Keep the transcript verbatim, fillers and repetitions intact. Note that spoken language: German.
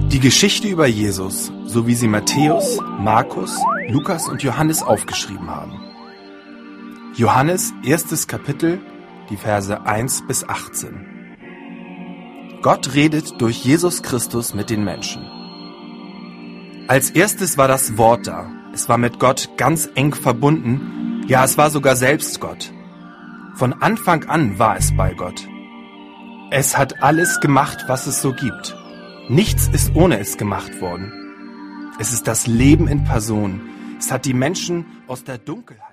Die Geschichte über Jesus, so wie sie Matthäus, Markus, Lukas und Johannes aufgeschrieben haben. Johannes, erstes Kapitel, die Verse eins bis achtzehn. Gott redet durch Jesus Christus mit den Menschen. Als erstes war das Wort da. Es war mit Gott ganz eng verbunden. Ja, es war sogar selbst Gott. Von Anfang an war es bei Gott. Es hat alles gemacht, was es so gibt. Nichts ist ohne es gemacht worden. Es ist das Leben in Person. Es hat die Menschen aus der Dunkelheit